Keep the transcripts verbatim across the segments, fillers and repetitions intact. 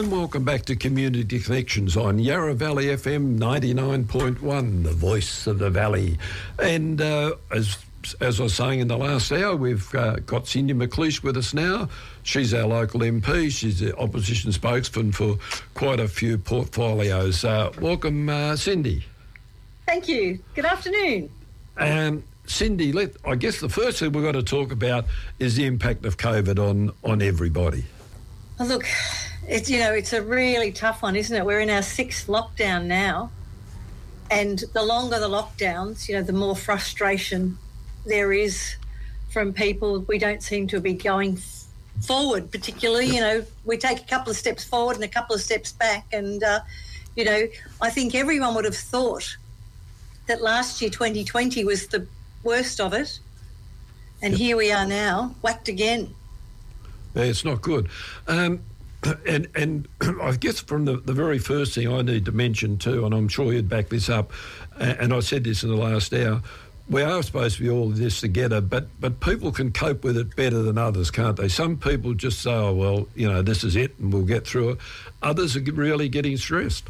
and welcome back to Community Connections on Yarra Valley F M ninety-nine point one, the voice of the valley. And uh, as as I was saying in the last hour, we've uh, got Cindy McLeish with us now. She's our local M P. She's the opposition spokesman for quite a few portfolios. Uh, welcome, uh, Cindy. Thank you. Good afternoon. Um, Cindy, let, I guess the first thing we've got to talk about is the impact of COVID on, on everybody. Well, look, it's, you know, it's a really tough one, isn't it? We're in our sixth lockdown now, and the longer the lockdowns, you know, the more frustration there is from people. We don't seem to be going f- forward particularly. You know, we take a couple of steps forward and a couple of steps back, and, uh, you know, I think everyone would have thought that last year, twenty twenty, was the worst of it, and yep. Here we are now, whacked again. Yeah, it's not good. Um, and and I guess from the, the very first thing I need to mention too, and I'm sure you'd back this up, and I said this in the last hour, we are supposed to be all this together, but, but people can cope with it better than others, can't they? Some people just say, oh, well, you know, this is it and we'll get through it. Others are really getting stressed.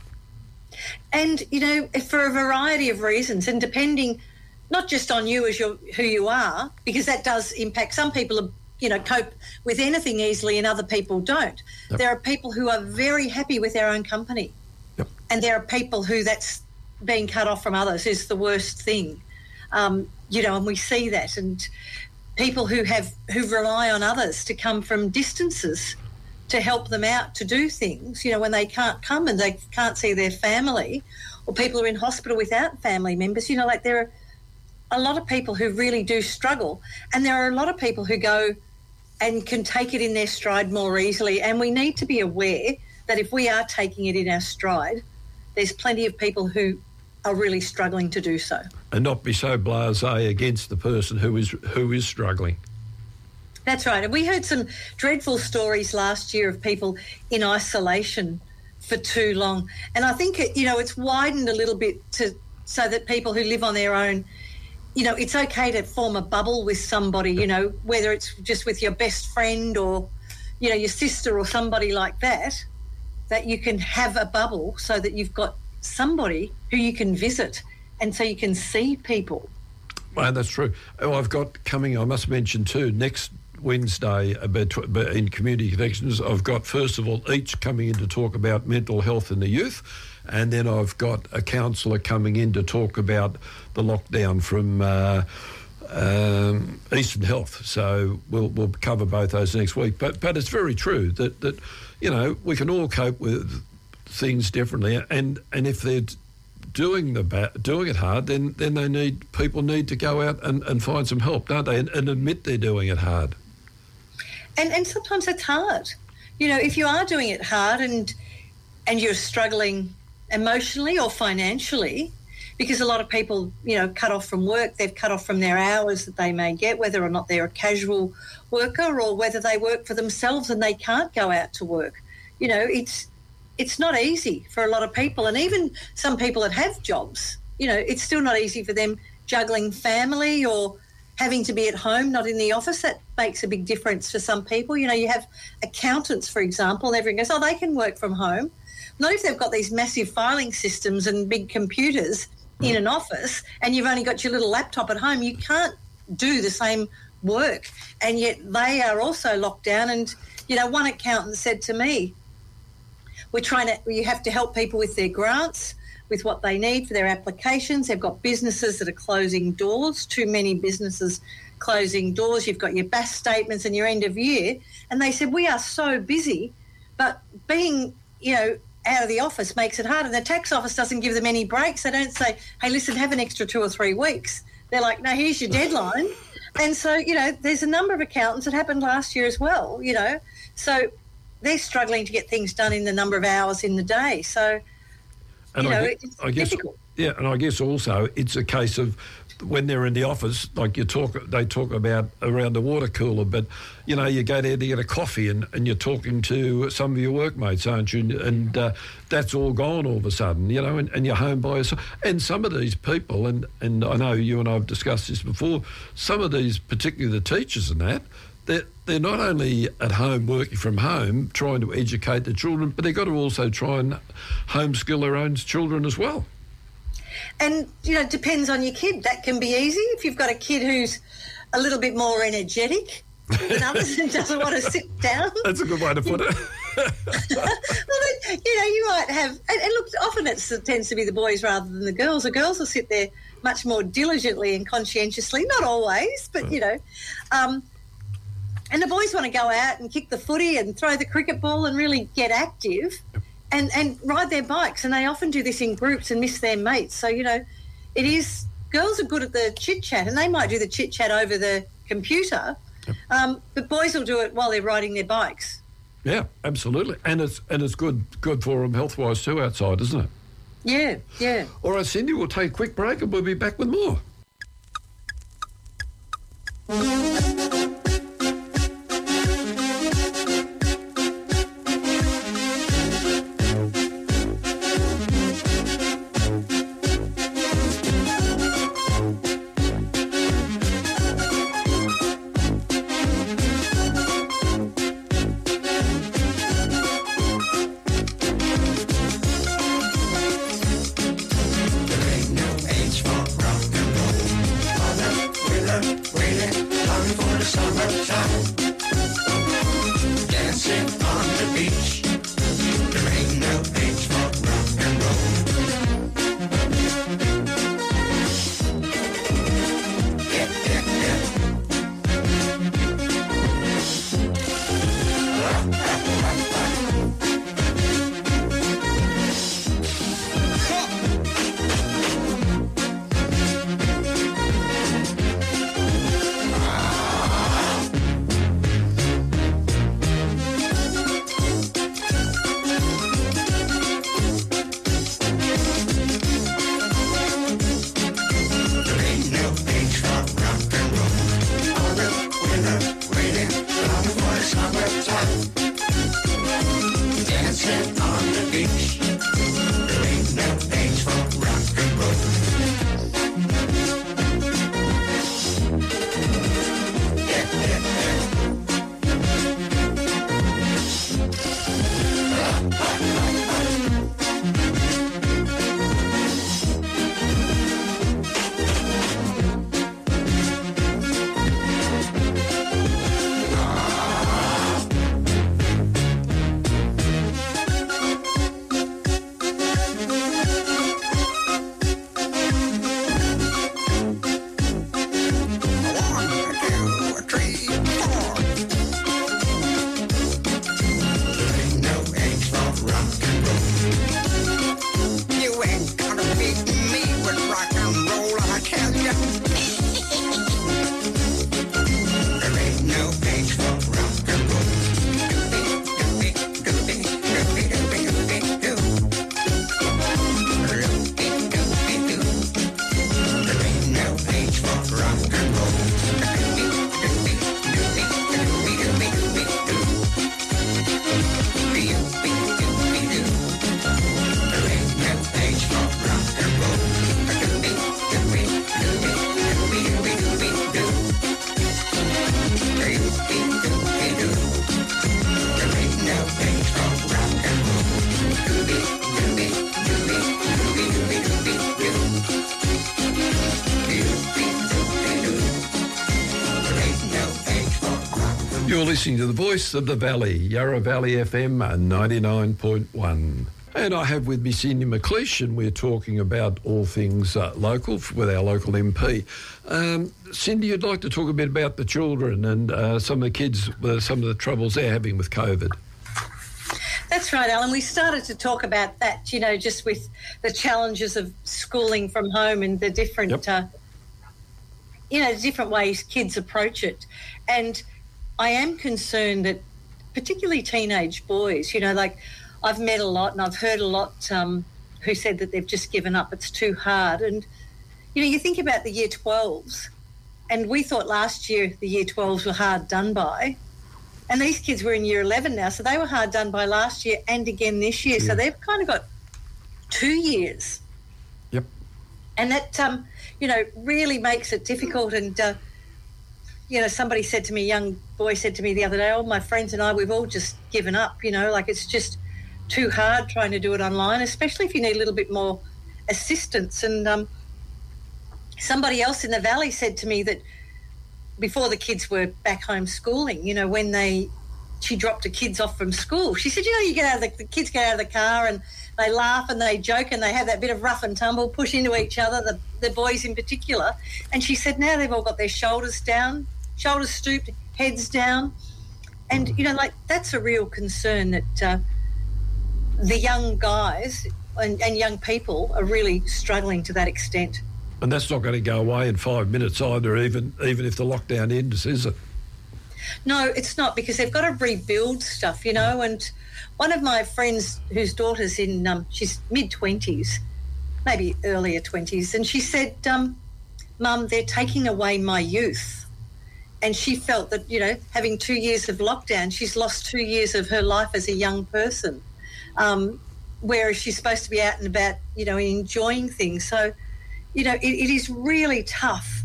And, you know, for a variety of reasons, and depending not just on you as your, who you are, because that does impact. Some people are, you know, cope with anything easily and other people don't. Yep. There are people who are very happy with their own company. Yep. And there are people who that's being cut off from others is the worst thing. Um, you know, and we see that. And people who have who rely on others to come from distances to help them out to do things, you know, when they can't come and they can't see their family, or people are in hospital without family members, you know, like there are a lot of people who really do struggle, and there are a lot of people who go and can take it in their stride more easily. And we need to be aware that if we are taking it in our stride, there's plenty of people who are really struggling to do so. And not be so blasé against the person who is who is struggling. That's right. And we heard some dreadful stories last year of people in isolation for too long. And I think, it, you know, it's widened a little bit to so that people who live on their own, you know, it's okay to form a bubble with somebody, you know, whether it's just with your best friend or, you know, your sister or somebody like that, that you can have a bubble so that you've got somebody who you can visit and so you can see people. Well, that's true. Oh, I've got coming, I must mention too, next Wednesday in Community Connections, I've got, first of all, each coming in to talk about mental health in the youth, and then I've got a counsellor coming in to talk about the lockdown from uh, um, Eastern Health. So we'll we'll cover both those next week. But but it's very true that, that you know, we can all cope with things differently, and, and if they're doing the ba- doing it hard, then, then they need people need to go out and, and find some help, don't they, and, and admit they're doing it hard. And and sometimes it's hard. You know, if you are doing it hard and and you're struggling emotionally or financially, because a lot of people, you know, cut off from work, they've cut off from their hours that they may get, whether or not they're a casual worker or whether they work for themselves and they can't go out to work. You know, it's it's not easy for a lot of people. And even some people that have jobs, you know, it's still not easy for them juggling family or having to be at home, not in the office. That makes a big difference for some people. You know, you have accountants, for example, and everyone goes, oh, they can work from home. Not if they've got these massive filing systems and big computers in an office and you've only got your little laptop at home. You can't do the same work, and yet they are also locked down. And, you know, one accountant said to me, we're trying to, you have to help people with their grants, with what they need for their applications. They've got businesses that are closing doors, too many businesses closing doors. You've got your B A S statements and your end of year. And they said, we are so busy, but being, you know, out of the office makes it hard. And the tax office doesn't give them any breaks. They don't say, hey, listen, have an extra two or three weeks. They're like, no, here's your deadline. And so, you know, there's a number of accountants that happened last year as well, you know. So they're struggling to get things done in the number of hours in the day. So, and you know, I, it's I guess, difficult. Yeah, and I guess also it's a case of when they're in the office, like you talk, they talk about around the water cooler, but, you know, you go there to get a coffee and, and you're talking to some of your workmates, aren't you? And uh, that's all gone all of a sudden, you know, and, and you're home by yourself. And some of these people, and, and I know you and I have discussed this before, some of these, particularly the teachers and that, they're, they're not only at home working from home trying to educate the children, but they've got to also try and homeschool their own children as well. And, you know, it depends on your kid. That can be easy. If you've got a kid who's a little bit more energetic than others and doesn't want to sit down. That's a good way to put it. Well, then, you know, you might have... And, and look, often it's, it tends to be the boys rather than the girls. The girls will sit there much more diligently and conscientiously. Not always, but, you know. Um, and the boys want to go out and kick the footy and throw the cricket ball and really get active and, and ride their bikes. And they often do this in groups and miss their mates. So, you know, it is... Girls are good at the chit-chat, and they might do the chit-chat over the computer, yep. um, but boys will do it while they're riding their bikes. Yeah, absolutely. And it's and it's good good for them health-wise too outside, isn't it? Yeah, yeah. All right, Cindy, we'll take a quick break and we'll be back with more. You're listening to the voice of the Valley, Yarra Valley F M ninety-nine point one. And I have with me Cindy McLeish, and we're talking about all things uh, local with our local M P. Um, Cindy, you'd like to talk a bit about the children and uh, some of the kids, uh, some of the troubles they're having with COVID. That's right, Alan. We started to talk about that, you know, just with the challenges of schooling from home and the different, yep. uh, you know, different ways kids approach it. And I am concerned that particularly teenage boys, you know, like I've met a lot and I've heard a lot um, who said that they've just given up. It's too hard. And, you know, you think about the year twelves, and we thought last year the year twelves were hard done by. And these kids were in year eleven now, so they were hard done by last year and again this year. Yeah. So they've kind of got two years. Yep. And that, um, you know, really makes it difficult. And, uh, you know, somebody said to me, a young boy said to me the other day, oh, my friends and I, we've all just given up, you know, like it's just too hard trying to do it online, especially if you need a little bit more assistance. And um, somebody else in the valley said to me that before the kids were back home schooling, you know, when they, she dropped the kids off from school, she said, you know, you get out of the, the kids get out of the car and they laugh and they joke and they have that bit of rough and tumble, push into each other, the, the boys in particular. And she said now they've all got their shoulders down, shoulders stooped, heads down. And, you know, like that's a real concern that uh, the young guys and, and young people are really struggling to that extent. And that's not going to go away in five minutes either, even even if the lockdown ends, is it? No, it's not, because they've got to rebuild stuff, you know. And one of my friends whose daughter's in, um, she's mid-twenties, maybe earlier twenties, and she said, um, Mum, they're taking away my youth. And she felt that, you know, having two years of lockdown, she's lost two years of her life as a young person, um, whereas she's supposed to be out and about, you know, enjoying things. So, you know, it, it is really tough.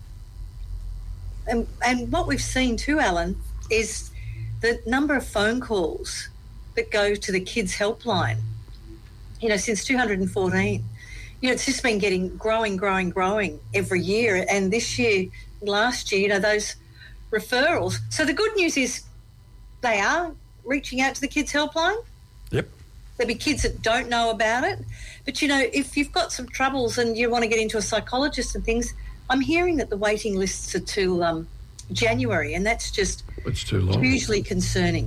And, and what we've seen too, Alan, is the number of phone calls that go to the kids' helpline, you know, since two thousand fourteen. You know, it's just been getting growing, growing, growing every year. And this year, last year, you know, those referrals. So the good news is they are reaching out to the kids' helpline. Yep. There'll be kids that don't know about it. But, you know, if you've got some troubles and you want to get into a psychologist and things, I'm hearing that the waiting lists are till um, January, and that's just it's too long. Hugely concerning.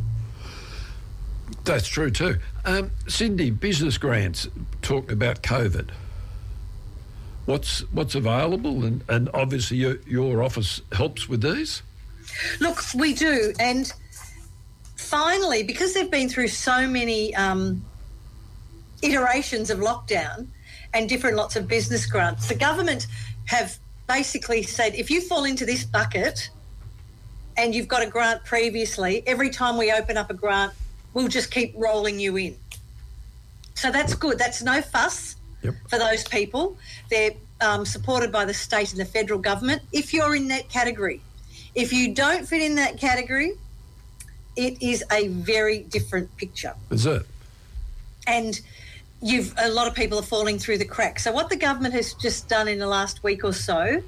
That's true too. Um, Cindy, business grants, talking about COVID. What's what's available? And, and obviously your, your office helps with these? Look, we do. And finally, because they've been through so many um, iterations of lockdown and different lots of business grants, the government have basically said, if you fall into this bucket and you've got a grant previously, every time we open up a grant, we'll just keep rolling you in. So that's good. That's no fuss yep. for those people. They're um, supported by the state and the federal government. If you're in that category, if you don't fit in that category, it is a very different picture. Is it? And you've a lot of people are falling through the cracks. So what the government has just done in the last week or so,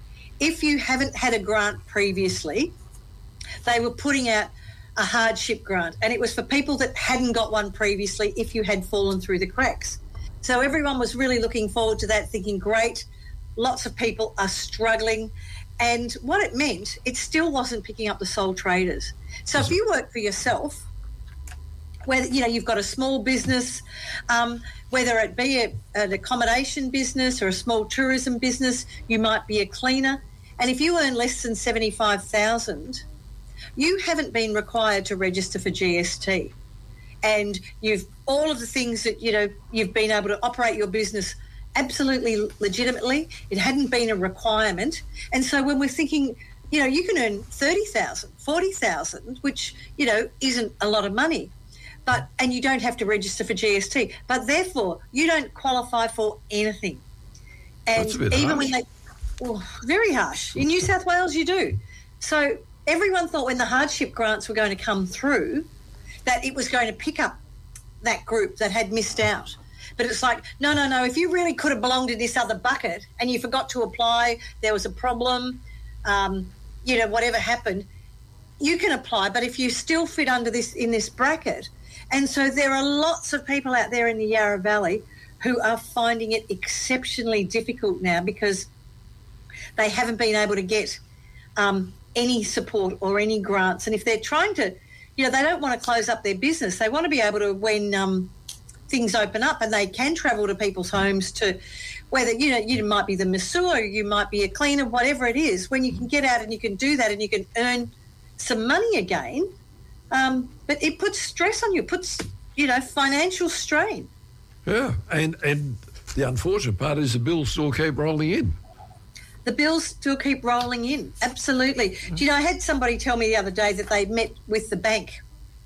if you haven't had a grant previously, they were putting out a hardship grant, and it was for people that hadn't got one previously if you had fallen through the cracks. So everyone was really looking forward to that, thinking, great, lots of people are struggling. And what it meant, it still wasn't picking up the sole traders. So if you work for yourself, whether, you know, you've got a small business, um, whether it be a, an accommodation business or a small tourism business, you might be a cleaner. And if you earn less than seventy-five thousand dollars, you haven't been required to register for G S T. And you've all of the things that, you know, you've been able to operate your business absolutely legitimately. It hadn't been a requirement. And so when we're thinking, you know, you can earn thirty thousand dollars, forty thousand dollars, which, you know, isn't a lot of money. But and you don't have to register for G S T, but therefore you don't qualify for anything. And That's a bit even harsh. when they, well, very harsh. In New South Wales, you do. So everyone thought when the hardship grants were going to come through that it was going to pick up that group that had missed out. But it's like, no, no, no, if you really could have belonged in this other bucket and you forgot to apply, there was a problem, um, you know, whatever happened, you can apply. But if you still fit under this in this bracket, and so there are lots of people out there in the Yarra Valley who are finding it exceptionally difficult now because they haven't been able to get um, any support or any grants. And if they're trying to, you know, they don't want to close up their business. They want to be able to, when um, things open up and they can travel to people's homes to, whether, you know, you might be the masseur, you might be a cleaner, whatever it is, when you can get out and you can do that and you can earn some money again, um, but it puts stress on you, puts, you know, financial strain. Yeah, and, and the unfortunate part is the bills still keep rolling in. The bills still keep rolling in, absolutely. Do you know, I had somebody tell me the other day that they met with the bank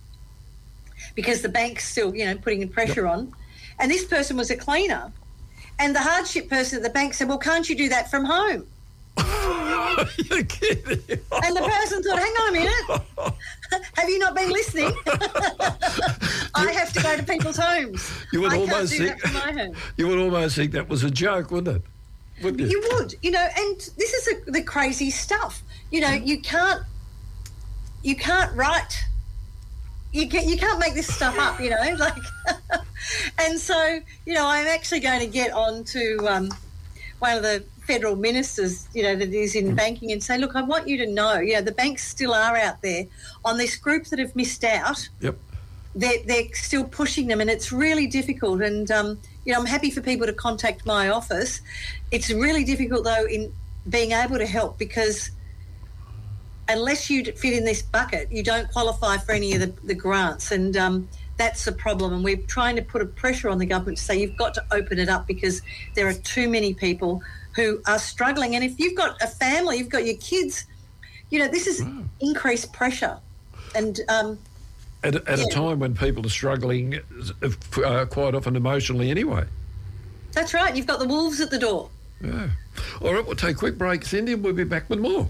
because the bank's still, you know, putting the pressure yep. on, and this person was a cleaner, and the hardship person at the bank said, well, can't you do that from home? You're kidding. And the person thought, hang on a minute, have you not been listening? I have to go to people's homes. You would I almost can't do think, that from my home. You would almost think that was a joke, wouldn't it? Wouldn't you? You would, you know, and this is a, the crazy stuff. You know, you can't, you can't write, you can, you can't make this stuff up, you know, like, and so, you know, I'm actually going to get on to um, one of the federal ministers, you know, that is in banking and say, look, I want you to know, you know, the banks still are out there on this group that have missed out. Yep. They're, they're still pushing them, and it's really difficult. And, um, you know, I'm happy for people to contact my office. It's really difficult, though, in being able to help, because unless you fit in this bucket, you don't qualify for any of the, the grants. And um, that's the problem. And we're trying to put a pressure on the government to say you've got to open it up, because there are too many people who are struggling. And if you've got a family, you've got your kids, you know, this is wow. increased pressure. And um, at, at yeah. a time when people are struggling uh, quite often emotionally anyway. That's right. You've got the wolves at the door. Yeah. All right, we'll take a quick break, Cindy, and we'll be back with more.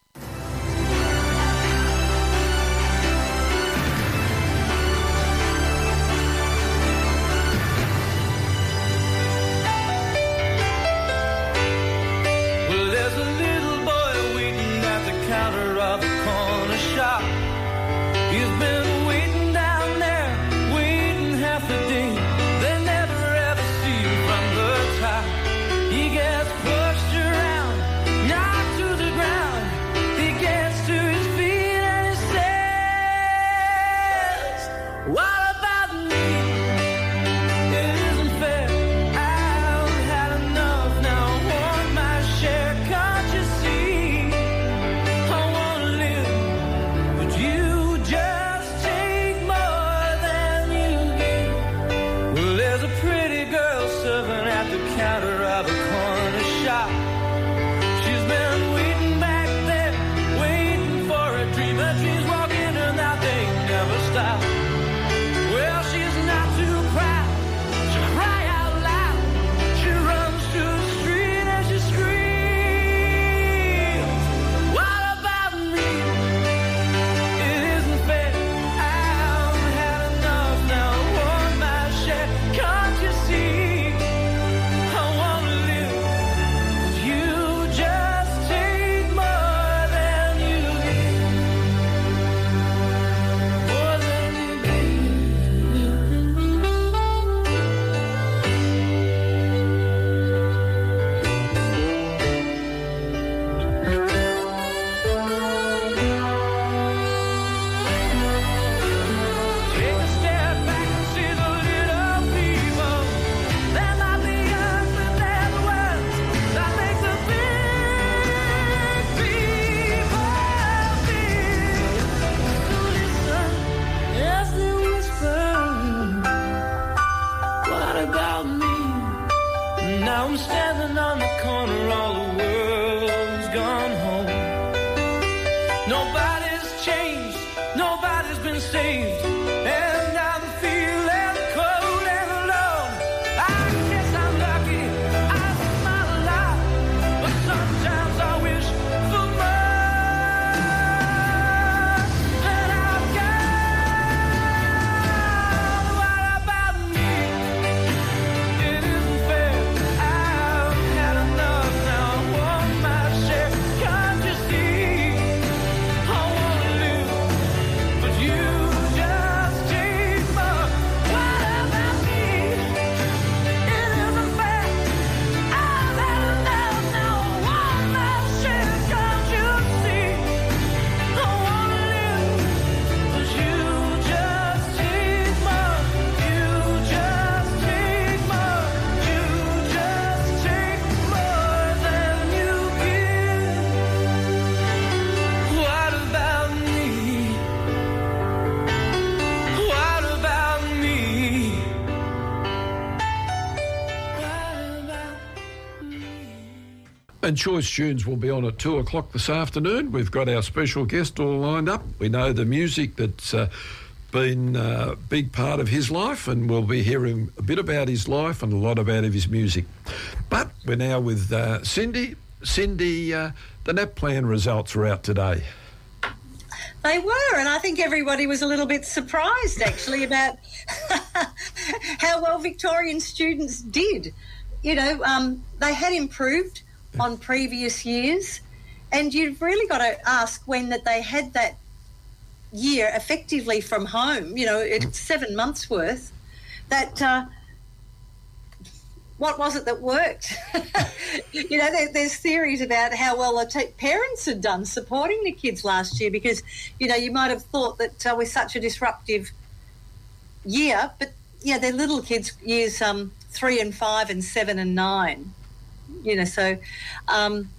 And Choice Tunes will be on at two o'clock this afternoon. We've got our special guest all lined up. We know the music that's uh, been a big part of his life, and we'll be hearing a bit about his life and a lot about his music. But we're now with uh, Cindy, Cindy, uh, the NAPLAN results are out today. They were, and I think everybody was a little bit surprised, actually, about how well Victorian students did. You know, um, they had improved on previous years, and you've really got to ask when that they had that year effectively from home, you know, it's seven months worth, that uh, what was it that worked? You know, there, there's theories about how well the t- parents had done supporting the kids last year, because, you know, you might have thought that uh, with such a disruptive year, but, yeah, they're little kids, years um, three and five and seven and nine, you know, so um,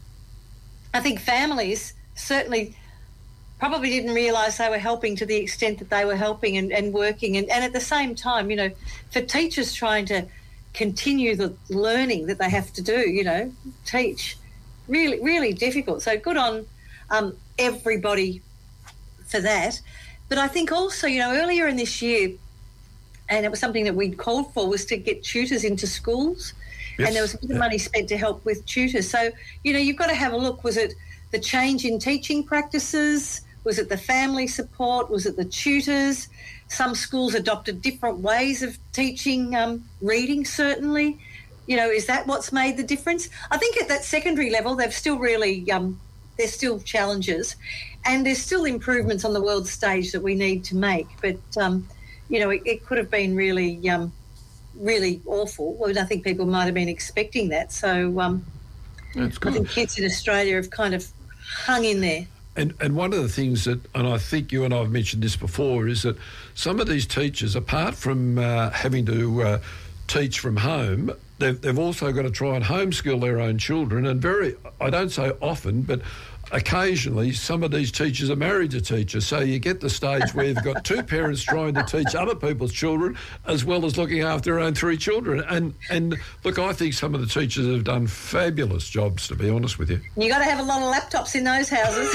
I think families certainly probably didn't realise they were helping to the extent that they were helping and, and working. And, and at the same time, you know, for teachers trying to continue the learning that they have to do, you know, teach, really, really difficult. So good on um, everybody for that. But I think also, you know, earlier in this year, and it was something that we'd called for, was to get tutors into schools. Yes. And there was a bit of money spent to help with tutors. So, you know, you've got to have a look. Was it the change in teaching practices? Was it the family support? Was it the tutors? Some schools adopted different ways of teaching um, reading, certainly. You know, is that what's made the difference? I think at that secondary level, they've still really, um, there's still challenges, and there's still improvements on the world stage that we need to make. But, um, you know, it, it could have been really, um, really awful. Well, I think people might have been expecting that. So um, That's good. I think kids in Australia have kind of hung in there. And and one of the things that, and I think you and I have mentioned this before, is that some of these teachers, apart from uh, having to uh, teach from home, they've, they've also got to try and homeschool their own children. And very, I don't say often, but occasionally some of these teachers are married to teachers. So you get the stage where you've got two parents trying to teach other people's children as well as looking after their own three children. And, and look, I think some of the teachers have done fabulous jobs, to be honest with you. You got to have a lot of laptops in those houses.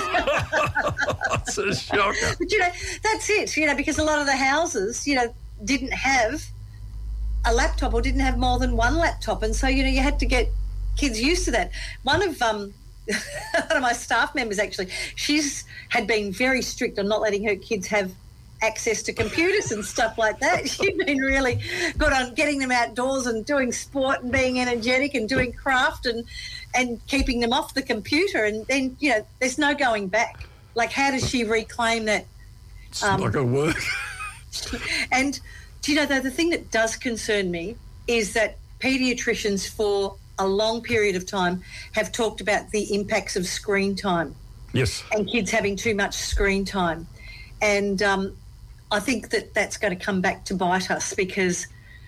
That's a shocker. But, you know, that's it, you know, because a lot of the houses, you know, didn't have a laptop or didn't have more than one laptop. And so, you know, you had to get kids used to that. One of... um. One of my staff members, actually, she's had been very strict on not letting her kids have access to computers and stuff like that. She's been really good on getting them outdoors and doing sport and being energetic and doing craft and and keeping them off the computer. And then, you know, there's no going back. Like, how does she reclaim that? It's um, not going to work. And, do you know, though, the thing that does concern me is that paediatricians for a long period of time have talked about the impacts of screen time. Yes. And kids having too much screen time. And um, I think that that's going to come back to bite us, because,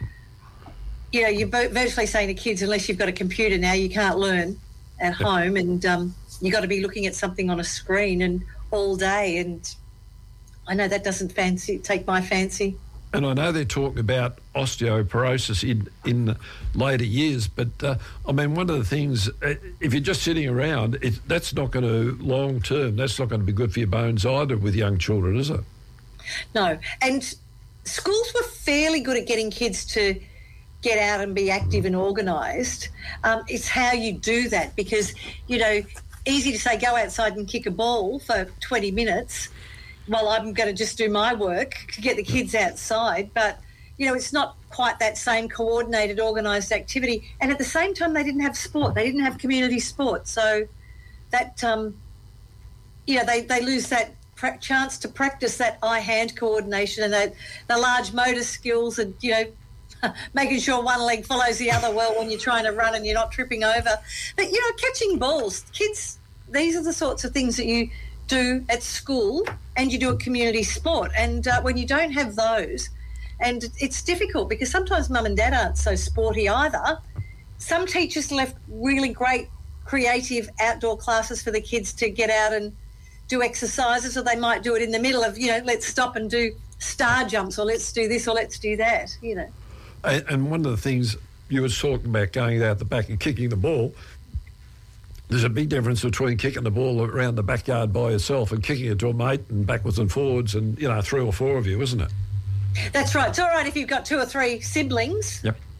you know, you're virtually saying to kids, unless you've got a computer now, you can't learn at home, and um, you've got to be looking at something on a screen and all day. And I know that doesn't fancy take my fancy. And I know they're talking about osteoporosis in, in later years, but, uh, I mean, one of the things, uh, if you're just sitting around, it, that's not going to, long term, that's not going to be good for your bones either with young children, is it? No. And schools were fairly good at getting kids to get out and be active and organised. Um, it's how you do that, because, you know, easy to say go outside and kick a ball for twenty minutes. Well, I'm going to just do my work to get the kids outside. But, you know, it's not quite that same coordinated, organised activity. And at the same time, they didn't have sport. They didn't have community sport. So that, um, you know, they, they lose that pra- chance to practice that eye-hand coordination and that, the large motor skills and, you know, making sure one leg follows the other well when you're trying to run and you're not tripping over. But, you know, catching balls, kids, these are the sorts of things that you do at school, and you do a community sport. And uh, when you don't have those, and it's difficult because sometimes mum and dad aren't so sporty either. Some teachers left really great creative outdoor classes for the kids to get out and do exercises, or they might do it in the middle of, you know, let's stop and do star jumps, or let's do this, or let's do that, you know. And, and one of the things you were talking about, going out the back and kicking the ball, there's a big difference between kicking the ball around the backyard by yourself and kicking it to a mate and backwards and forwards and, you know, three or four of you, isn't it? That's right. It's all right if you've got two or three siblings. Yep.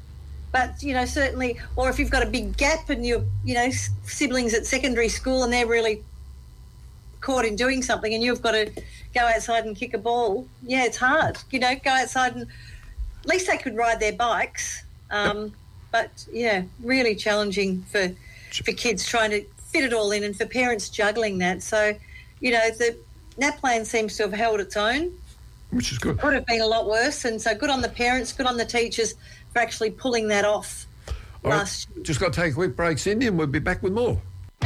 But, you know, certainly, or if you've got a big gap and your, you know, siblings at secondary school and they're really caught in doing something and you've got to go outside and kick a ball, yeah, it's hard. You know, go outside and at least they could ride their bikes. Um, yep. But, yeah, really challenging for for kids trying to fit it all in and for parents juggling that. So, you know, the NAPLAN seems to have held its own. Which is good. Could have been a lot worse. And so good on the parents, good on the teachers for actually pulling that off all last right. year. Just got to take a quick break, Cindy, and we'll be back with more.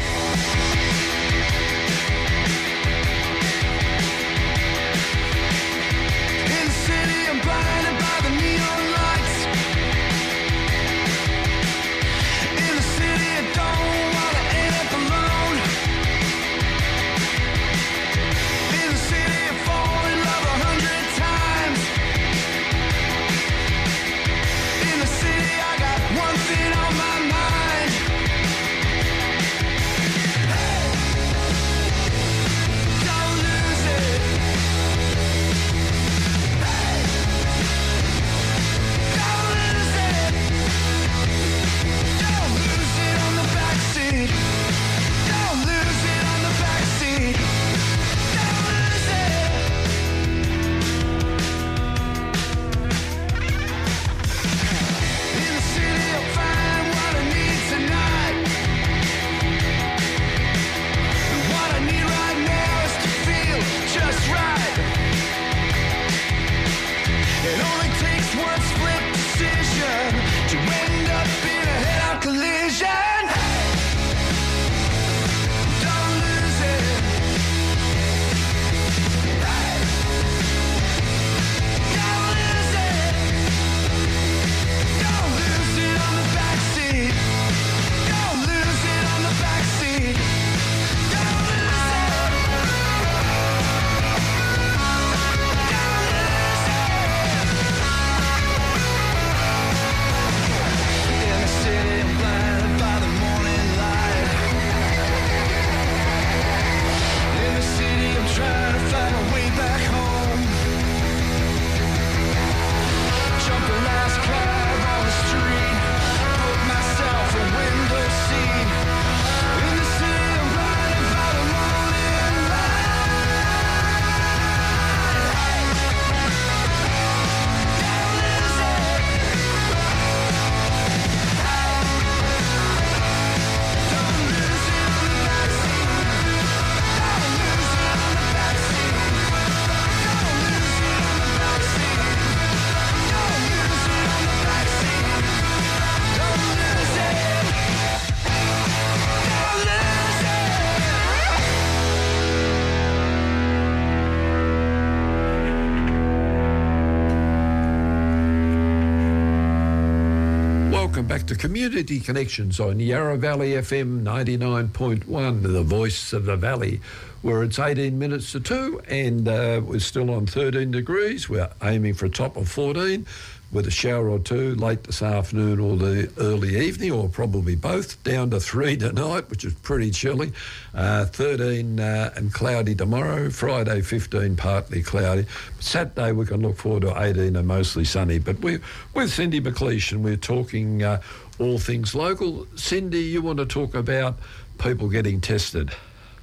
Back to Community Connections on Yarra Valley F M ninety-nine point one, the voice of the valley, where it's eighteen minutes to two and uh, we're still on thirteen degrees. We're aiming for a top of fourteen with a shower or two late this afternoon or the early evening, or probably both, down to three tonight, which is pretty chilly. Uh, thirteen uh, and cloudy tomorrow. Friday, fifteen, partly cloudy. Saturday, we can look forward to eighteen and mostly sunny. But we're with Cindy McLeish and we're talking uh, all things local. Cindy, you want to talk about people getting tested?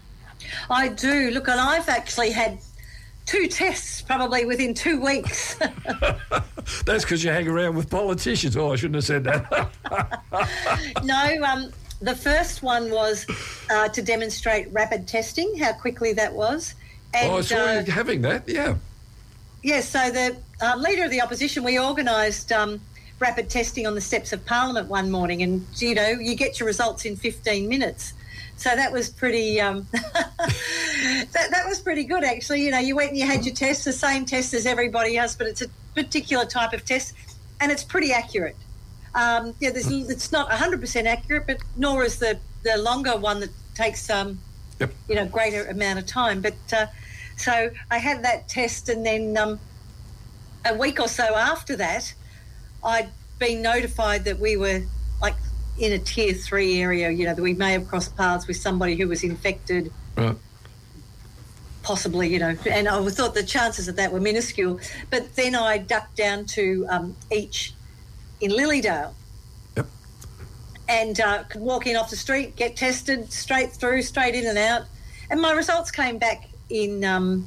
I do. Look, and I've actually had two tests probably within two weeks. That's because you hang around with politicians. Oh, I shouldn't have said that. No, um, the first one was uh, to demonstrate rapid testing, how quickly that was. And, oh, I saw uh, you having that, yeah. Yeah, so the uh, Leader of the Opposition, we organised um, rapid testing on the steps of Parliament one morning, and, you know, you get your results in fifteen minutes. So that was pretty. Um, that, that was pretty good, actually. You know, you went and you had your test, the same test as everybody else, but it's a particular type of test, and it's pretty accurate. Um, yeah, there's, it's not one hundred percent accurate, but nor is the, the longer one that takes um, yep. you know, greater amount of time. But uh, so I had that test, and then um, a week or so after that, I'd been notified that we were like in a tier three area, you know, that we may have crossed paths with somebody who was infected, right. possibly, you know, and I thought the chances of that were minuscule. But then I ducked down to um, Each in Lilydale, and uh, could walk in off the street, get tested straight through, straight in and out. And my results came back in um,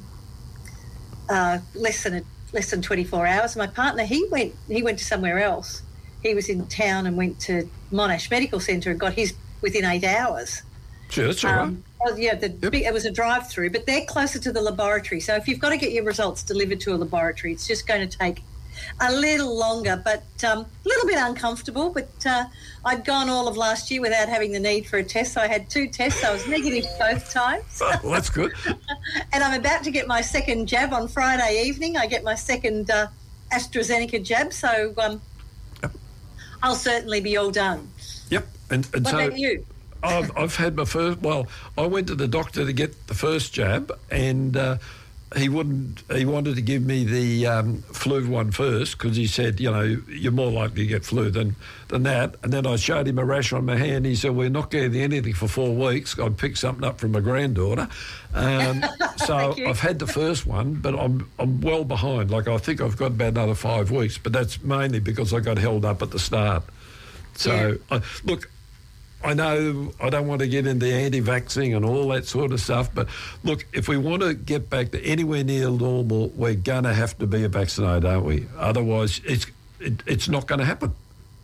uh, less than a, less than twenty-four hours. My partner, he went he went to somewhere else. He was in town and went to Monash Medical Centre and got his within eight hours. Sure, that's all Um, well, yeah, the Yep. big, it was a drive-through, but they're closer to the laboratory. So if you've got to get your results delivered to a laboratory, it's just going to take a little longer, but um, a little bit uncomfortable. But uh, I'd gone all of last year without having the need for a test. So I had two tests. I was negative both times. right. Oh, well, that's good. And I'm about to get my second jab on Friday evening. I get my second uh, AstraZeneca jab. So um, Yep. I'll certainly be all done. Yep. And, and What so about you? I've, I've had my first, well, I went to the doctor to get the first jab, and uh, he wouldn't, he wanted to give me the um, flu one first because he said, you know, you're more likely to get flu than, than that. And then I showed him a rash on my hand. He said, we're not getting anything for four weeks. I picked something up from my granddaughter. Um, so Thank you. I've had the first one, but I'm, I'm well behind. Like, I think I've got about another five weeks, but that's mainly because I got held up at the start. So, Yeah. uh, look, I know I don't want to get into anti-vaxxing and all that sort of stuff, but look, if we want to get back to anywhere near normal, we're going to have to be vaccinated, aren't we? Otherwise, it's it, it's not going to happen.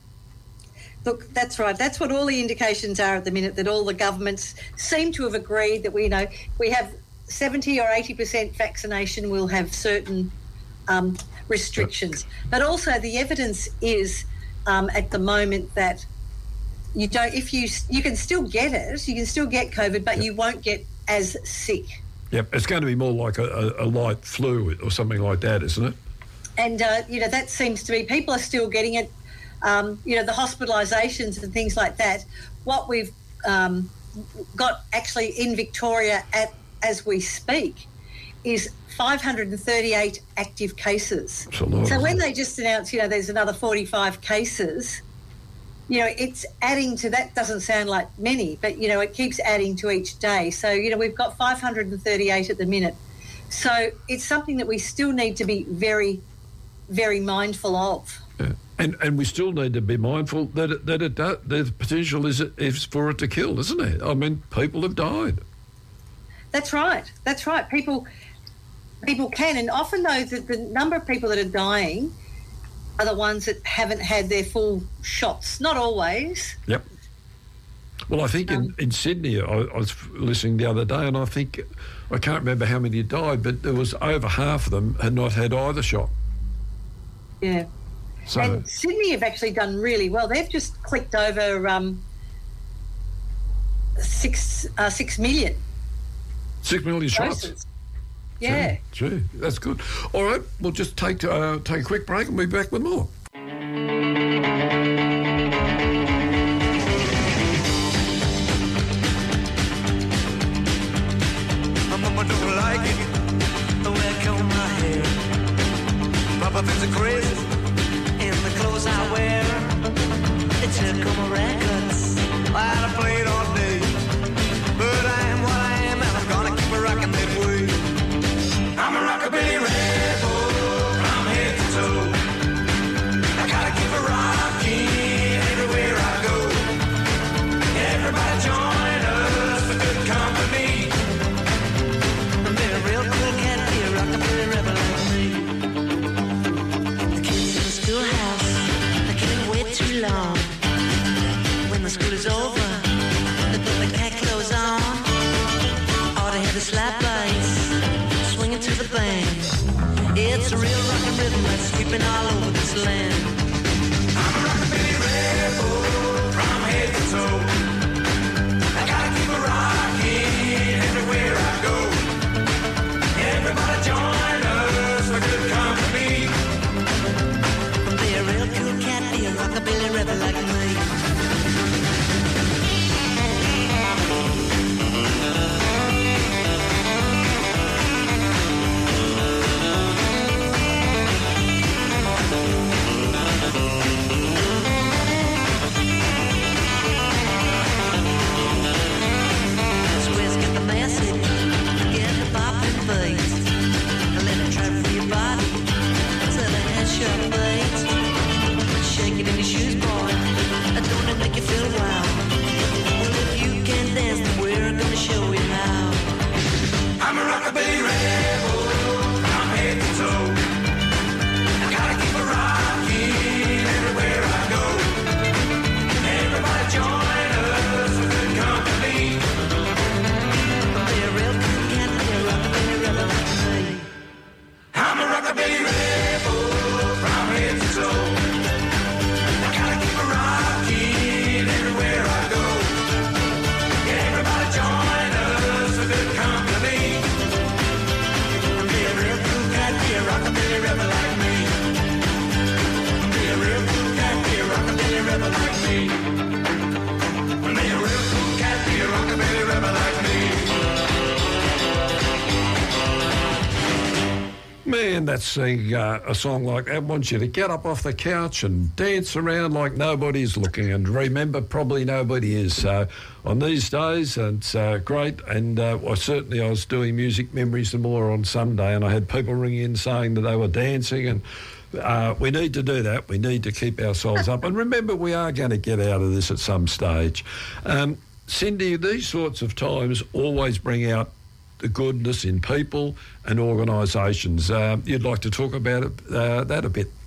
Look, that's right. That's what all the indications are at the minute, that all the governments seem to have agreed that we you know we have seventy or eighty percent vaccination, we'll have certain um, restrictions. But also the evidence is um, at the moment that you don't, if you, you can still get it, you can still get COVID, but you won't get as sick. Yep, it's going to be more like a, a, a light flu or something like that, isn't it? And, uh, you know, that seems to be, people are still getting it, um, you know, the hospitalisations and things like that. What we've um, got actually in Victoria at as we speak is five hundred thirty-eight active cases. It's a lot, So isn't when it? they just announced, you know, there's another forty-five cases, you know, it's adding to, that doesn't sound like many, but, you know, it keeps adding to each day. So, you know, we've got five hundred thirty-eight at the minute. So it's something that we still need to be very, very mindful of. Yeah. And and we still need to be mindful that it, that it does, the potential is is for it to kill, isn't it? I mean, people have died. That's right. That's right. People people can, and often though the, the number of people that are dying are the ones that haven't had their full shots. Not always. Yep. Well, I think in, in Sydney, I, I was listening the other day, and I think, I can't remember how many died, but there was over half of them had not had either shot. Yeah. So, And Sydney have actually done really well. They've just clicked over um, six uh, six million six million shots. doses. Yeah. Gee, gee, that's good. All right, we'll just take uh, take a quick break and we'll be back with more. My mama don't like it the way I comb my hair. Papa thinks I'm crazy in the clothes I wear. They took all my records, I had a played all day. But I am what I am, and I'm gonna keep it rocking that way. I'm a rockabilly rebel from head to toe. I gotta keep it rocking everywhere I go. Everybody join us for good company. Be a real cool cat, be a rockabilly rebel like me. The kids in the schoolhouse, they're getting way too long. When the school is over, they put the cat clothes on. Or they have the slap bass, swinging to the band. It's a real rockin' rhythm that's sweeping all over this land. I'm a rockabilly rebel from head to toe. I gotta keep it rocking everywhere I go. Everybody join us for good company. Be a real cool cat, be a rockabilly rebel like me. rebel like me. Well, be a real cool cat, be a rockabilly rebel like me. Man, that's singing uh, a song like that wants you to get up off the couch and dance around like nobody's looking. And remember, probably nobody is. So on these days, it's uh, great. And uh, well, certainly I was doing Music Memories and More on Sunday, and I had people ring in saying that they were dancing. And uh, we need to do that. We need to keep ourselves up. And remember, we are going to get out of this at some stage. Um, Cindy, these sorts of times always bring out the goodness in people and organisations. Uh, you'd like to talk about it, uh, that a bit?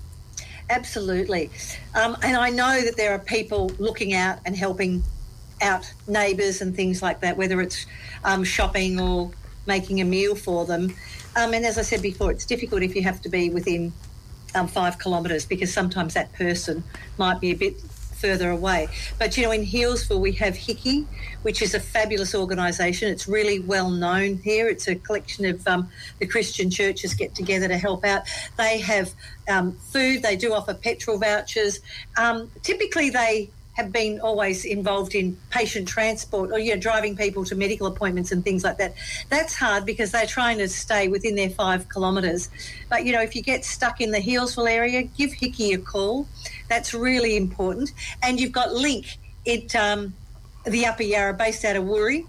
Absolutely. Um, and I know that there are people looking out and helping out neighbours and things like that, whether it's um, shopping or making a meal for them. Um, and as I said before, it's difficult if you have to be within um, five kilometres because sometimes that person might be a bit further away. But, you know, in Healesville we have Hickey, which is a fabulous organisation. It's really well known here. It's a collection of um, the Christian churches get together to help out. They have um, food. They do offer petrol vouchers. Um, typically they have been always involved in patient transport or, you know, driving people to medical appointments and things like that. That's hard because they're trying to stay within their five kilometres. But, you know, if you get stuck in the Healesville area, give Hickey a call. That's really important. And you've got Link at um, the Upper Yarra, based out of Woori.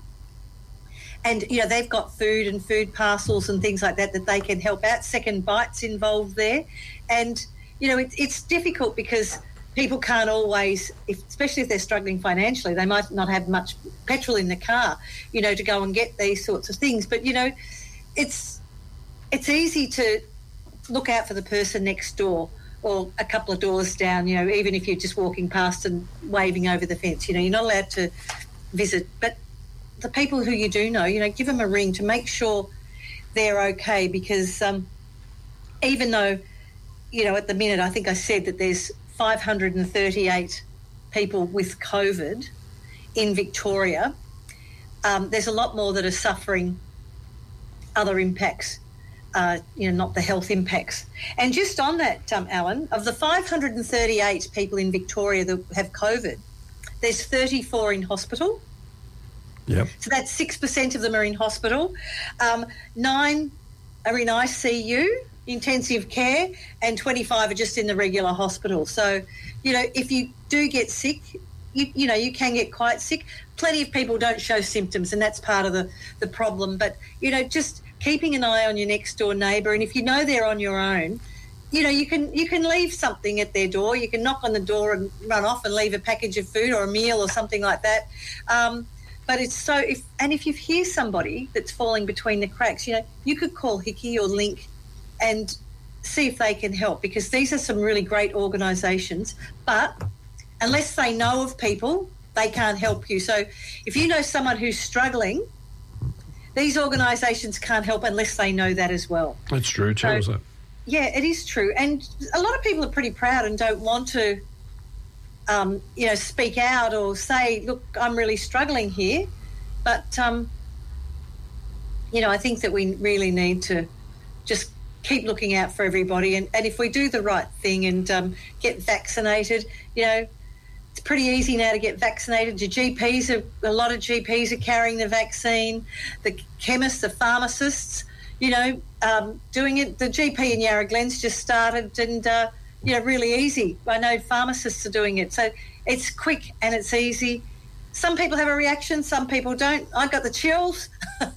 And, you know, they've got food and food parcels and things like that that they can help out. Second Bite's involved there. And, you know, it, it's difficult because people can't always, if, especially if they're struggling financially, they might not have much petrol in the car, you know, to go and get these sorts of things. But, you know, it's it's easy to look out for the person next door or a couple of doors down, you know, even if you're just walking past and waving over the fence. You know, you're not allowed to visit. But the people who you do know, you know, give them a ring to make sure they're okay because um, even though, you know, at the minute I think I said that there's five hundred thirty-eight people with COVID in Victoria, um, there's a lot more that are suffering other impacts, uh, you know, not the health impacts. And just on that, um, Alan, of the five hundred thirty-eight people in Victoria that have COVID, there's thirty-four in hospital. Yep. So that's six percent of them are in hospital. Um, nine are in I C U, intensive care, and twenty-five are just in the regular hospital. So, you know, if you do get sick, you, you know, you can get quite sick. Plenty of people don't show symptoms, and that's part of the, the problem. But, you know, just keeping an eye on your next door neighbour, and if you know they're on your own, you know, you can you can leave something at their door. You can knock on the door and run off and leave a package of food or a meal or something like that. Um, but it's so, if and if you hear somebody that's falling between the cracks, you know, you could call Hickey or Link and see if they can help, because these are some really great organisations. But unless they know of people, they can't help you. So if you know someone who's struggling, these organisations can't help unless they know that as well. That's true. Tell us so, that. Yeah, it is true. And a lot of people are pretty proud and don't want to, um, you know, speak out or say, look, I'm really struggling here. But, um, you know, I think that we really need to just keep looking out for everybody. And, and if we do the right thing and um, get vaccinated, you know, it's pretty easy now to get vaccinated. Your G Ps, are, a lot of G Ps are carrying the vaccine. The chemists, the pharmacists, you know, um, doing it. The G P in Yarra Glens just started and, uh, you know, really easy. I know pharmacists are doing it. So it's quick and it's easy. Some people have a reaction, some people don't. I got the chills.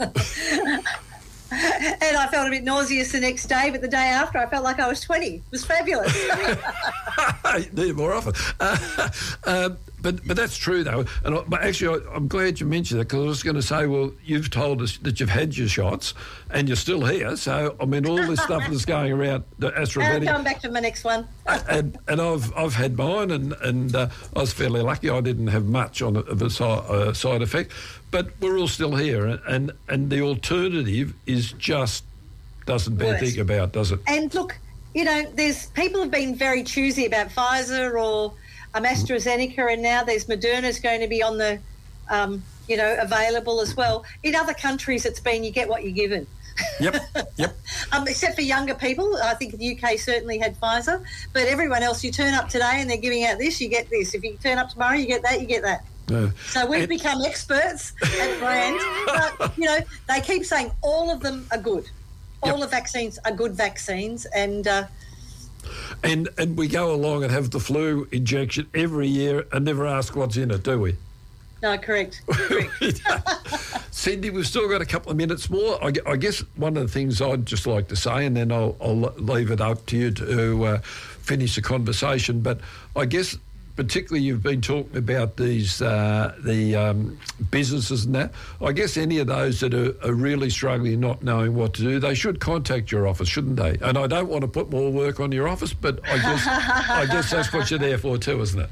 And I felt a bit nauseous the next day, but the day after I felt like I was twenty. It was fabulous. Need it more often. Uh, uh, but but that's true, though. And I, but actually, I, I'm glad you mentioned that, because I was going to say, well, you've told us that you've had your shots and you're still here. So, I mean, all this stuff that's going around, the AstraZeneca. I'm going back to my next one. and and I've I've had mine, and, and uh, I was fairly lucky. I didn't have much on a, of a si- uh, side effect. But we're all still here, and, and, and the alternative is just doesn't bear thinking about, does it? And look, you know, there's people have been very choosy about Pfizer or um, AstraZeneca, and now there's Moderna's going to be on the, um, you know, available as well. In other countries, it's been you get what you're given. Yep, yep. um, except for younger people. I think the U K certainly had Pfizer. But everyone else, you turn up today and they're giving out this, you get this. If you turn up tomorrow, you get that, you get that. Uh, so we've and- become experts at brands. But, you know, they keep saying all of them are good. All Yep. the vaccines are good vaccines. And... Uh, And and we go along and have the flu injection every year and never ask what's in it, do we? no, correct. correct. Cindy, we've still got a couple of minutes more. I, gu- I guess one of the things I'd just like to say, and then I'll, I'll leave it up to you to uh, finish the conversation, but I guess particularly you've been talking about these uh, the um, businesses and that. I guess any of those that are, are really struggling, not knowing what to do, they should contact your office, shouldn't they? And I don't want to put more work on your office, but I guess I guess that's what you're there for too, isn't it?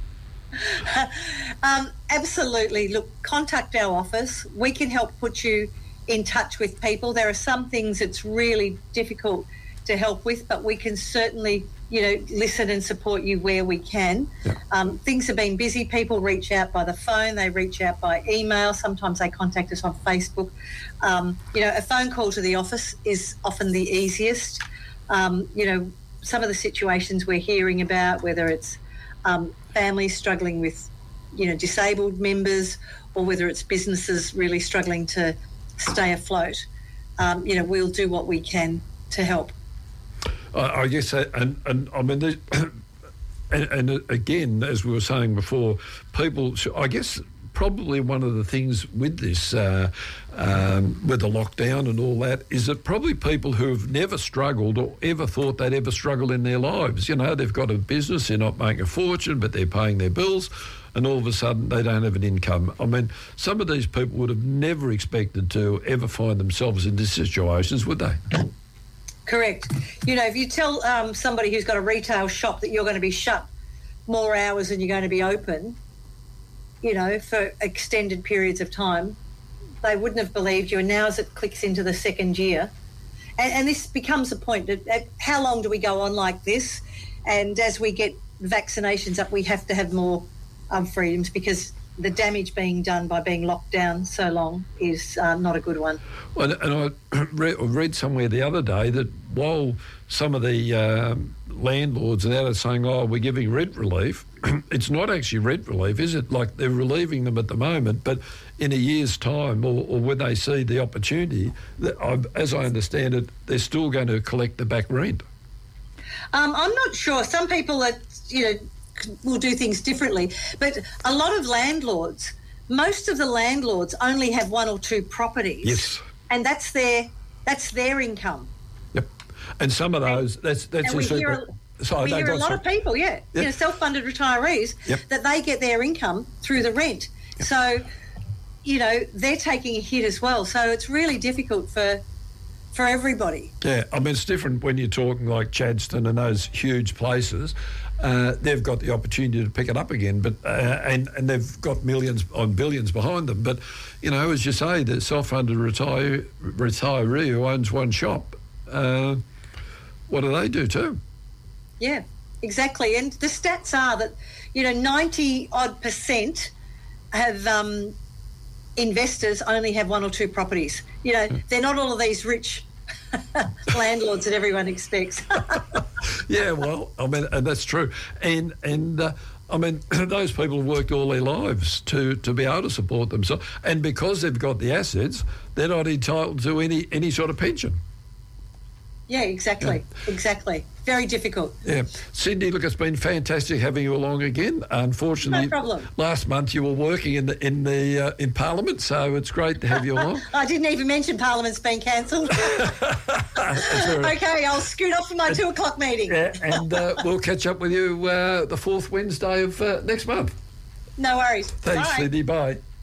Um, absolutely. Look, contact our office. We can help put you in touch with people. There are some things it's really difficult to help with, but we can certainly, you know, listen and support you where we can. Yeah. Um, things have been busy. People reach out by the phone. They reach out by email. Sometimes they contact us on Facebook. Um, you know, a phone call to the office is often the easiest. Um, you know, some of the situations we're hearing about, whether it's um, families struggling with, you know, disabled members, or whether it's businesses really struggling to stay afloat, um, you know, we'll do what we can to help. I, I guess, uh, and, and I mean, there's- and, and uh, again, as we were saying before, people, sh- I guess probably one of the things with this, uh, um, with the lockdown and all that, is that probably people who have never struggled or ever thought they'd ever struggle in their lives. You know, they've got a business, they're not making a fortune, but they're paying their bills, and all of a sudden they don't have an income. I mean, some of these people would have never expected to ever find themselves in these situations, would they? Correct. You know, if you tell um, somebody who's got a retail shop that you're going to be shut more hours than you're going to be open, you know, for extended periods of time, they wouldn't have believed you. And now as it clicks into the second year, and, and this becomes a point, that, that how long do we go on like this? And as we get vaccinations up, we have to have more um, freedoms, because the damage being done by being locked down so long is uh, not a good one. And, and I read, read somewhere the other day that while some of the um, landlords and that are saying, oh, we're giving rent relief, it's not actually rent relief, is it? Like, they're relieving them at the moment, but in a year's time, or, or when they see the opportunity, that I've, as I understand it, they're still going to collect the back rent. Um, I'm not sure. Some people are, you know, will do things differently, but a lot of landlords, most of the landlords only have one or two properties. Yes. And that's their that's their income. Yep. And some of those, that's that's And we a hear, super. Sorry, we no, hear go a on, lot sorry. of people, yeah, Yep. you know, self-funded retirees, Yep. that they get their income through the rent. Yep. So, you know, they're taking a hit as well. So it's really difficult for for everybody. Yeah, I mean, it's different when you're talking like Chadstone and those huge places. Uh, they've got the opportunity to pick it up again, but uh, and and they've got millions on billions behind them. But you know, as you say, the self-funded retire, retiree who owns one shop, uh, what do they do too? Yeah, exactly. And the stats are that, you know, ninety odd percent have um, investors only have one or two properties. You know, they're not all of these rich landlords that everyone expects. Yeah, well, I mean, and that's true. And and uh, I mean, those people have worked all their lives to, to be able to support themselves, and because they've got the assets, they're not entitled to any any sort of pension. Yeah, exactly, Yeah. exactly. Very difficult. Yeah. Cindy, look, it's been fantastic having you along again. Unfortunately, No problem. last month you were working in the in the uh, in Parliament, so it's great to have you along. I didn't even mention Parliament's been cancelled. Okay, I'll scoot off for my two o'clock meeting. Yeah, and uh, we'll catch up with you uh, the fourth Wednesday of uh, next month. No worries. Thanks, Bye. Cindy. Bye.